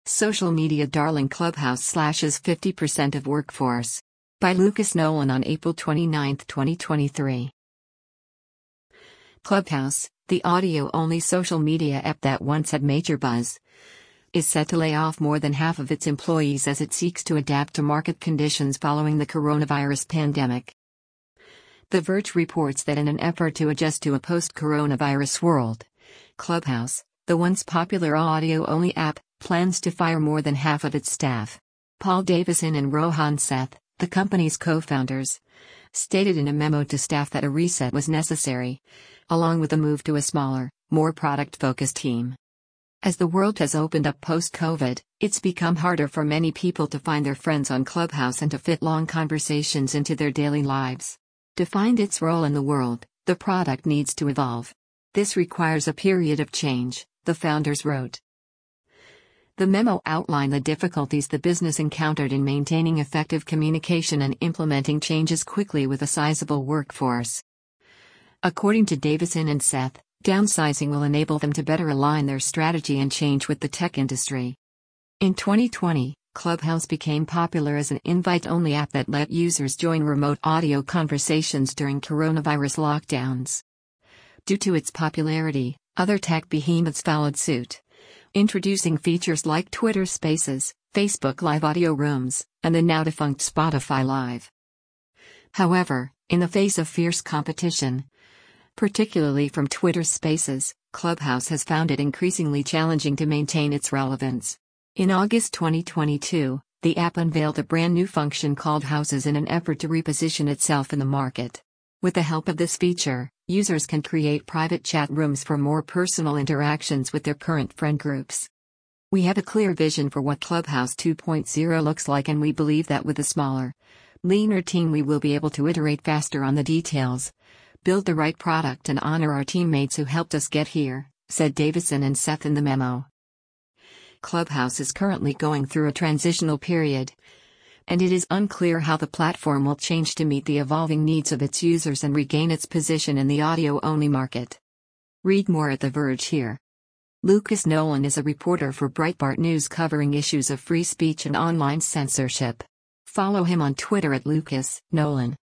Social media darling Clubhouse slashes 50% of workforce. By Lucas Nolan on April 29, 2023. Clubhouse, the audio-only social media app that once had major buzz, is set to lay off more than half of its employees as it seeks to adapt to market conditions following the coronavirus pandemic. The Verge reports that in an effort to adjust to a post-coronavirus world, Clubhouse, the once popular audio-only app, plans to fire more than half of its staff. Paul Davison and Rohan Seth, the company's co-founders, stated in a memo to staff that a reset was necessary, along with a move to a smaller, more product-focused team. As the world has opened up post-COVID, it's become harder for many people to find their friends on Clubhouse and to fit long conversations into their daily lives. To find its role in the world, the product needs to evolve. This requires a period of change, the founders wrote. The memo outlined the difficulties the business encountered in maintaining effective communication and implementing changes quickly with a sizable workforce. According to Davison and Seth, downsizing will enable them to better align their strategy and change with the tech industry. In 2020, Clubhouse became popular as an invite-only app that let users join remote audio conversations during coronavirus lockdowns. Due to its popularity, other tech behemoths followed suit, introducing features like Twitter Spaces, Facebook Live audio rooms, and the now-defunct Spotify Live. However, in the face of fierce competition, particularly from Twitter Spaces, Clubhouse has found it increasingly challenging to maintain its relevance. In August 2022, the app unveiled a brand new function called Houses in an effort to reposition itself in the market. With the help of this feature, users can create private chat rooms for more personal interactions with their current friend groups. We have a clear vision for what Clubhouse 2.0 looks like, and we believe that with a smaller, leaner team we will be able to iterate faster on the details, build the right product and honor our teammates who helped us get here, said Davison and Seth in the memo. Clubhouse is currently going through a transitional period, and it is unclear how the platform will change to meet the evolving needs of its users and regain its position in the audio-only market. Read more at The Verge here. Lucas Nolan is a reporter for Breitbart News covering issues of free speech and online censorship. Follow him on Twitter at Lucas Nolan.